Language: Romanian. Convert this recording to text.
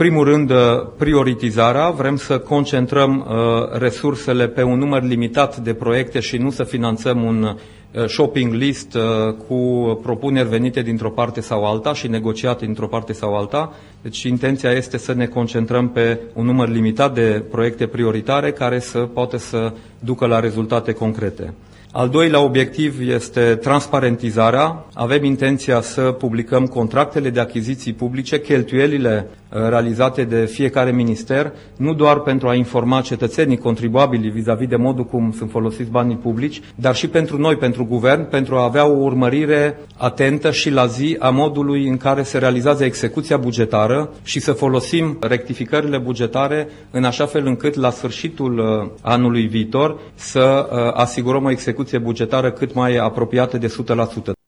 primul rând, prioritizarea. Vrem să concentrăm resursele pe un număr limitat de proiecte și nu să finanțăm un shopping list cu propuneri venite dintr-o parte sau alta și negociate dintr-o parte sau alta. Deci intenția este să ne concentrăm pe un număr limitat de proiecte prioritare care să poată să ducă la rezultate concrete. Al doilea obiectiv este transparentizarea. Avem intenția să publicăm contractele de achiziții publice, cheltuielile realizate de fiecare minister, nu doar pentru a informa cetățenii contribuabili vis-a-vis de modul cum sunt folosiți banii publici, dar și pentru noi, pentru guvern, pentru a avea o urmărire atentă și la zi a modului în care se realizează execuția bugetară și să folosim rectificările bugetare în așa fel încât la sfârșitul anului viitor să asigurăm o execuție bugetară cât mai apropiată de 100%.